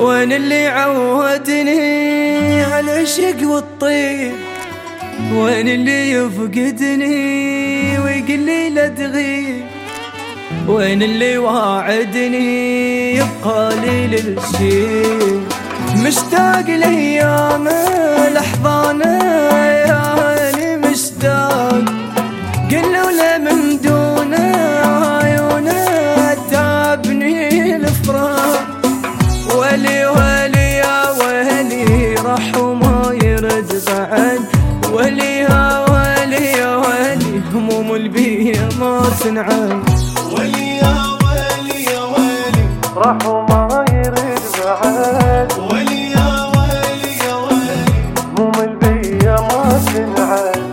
وين اللي عودني على العشق والطيب؟ وين اللي يفقدني ويقول لي لا تغيب؟ وين اللي واعدني يبقى لي للشيء؟ مشتاق لايام لحظانا يا هاني مشتاق، قلوا له من دونه عيونه تعبني الفراق. ولي ولي يا ولي راح وما يرد بعد، ولي يا ولي يا ولي هموم البيه ما تنعد. ولي يا ولي يا ولي راح وما يرد بعد، ولي يا ولي يا ولي هموم البيه ما تنعد.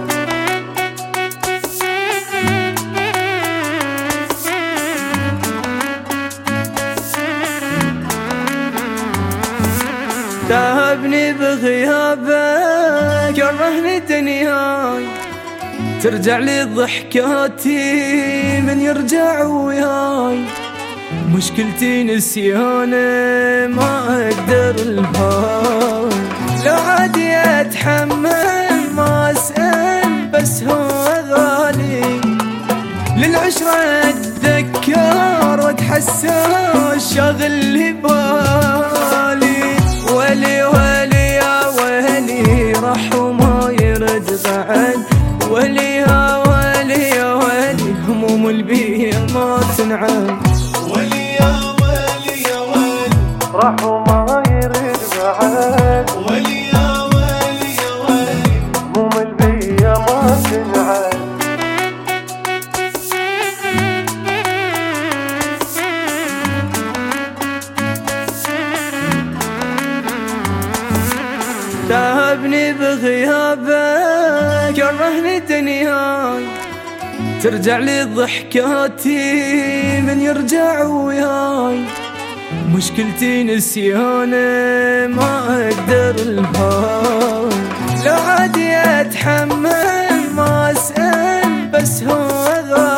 تعبني بغيابك كرهني دنياي، ترجع لي ضحكاتي من يرجع وياي. مشكلتي نسيانه ما اقدر الهاي، لو عادي اتحمل ما اسأل بس هو غالي. للعشرة اتذكر واتحسس شاغل لي بالي. ولي ولي يا ولي راح وما يرد بعد، ولي يا ولي يا ولي هموم البيه ما تنعد. ولي يا ولي يا ولي راح وما يرد بعد، ولي يا ولي يا ولي هموم البيه ما تنعد. تعبني بغيابك كرهني دنياي، ترجع لي ضحكاتي من يرجع وياي. مشكلتي نسيانه ما اقدر الهاي، لو عادي اتحمل ما اسأل بس هو غالي.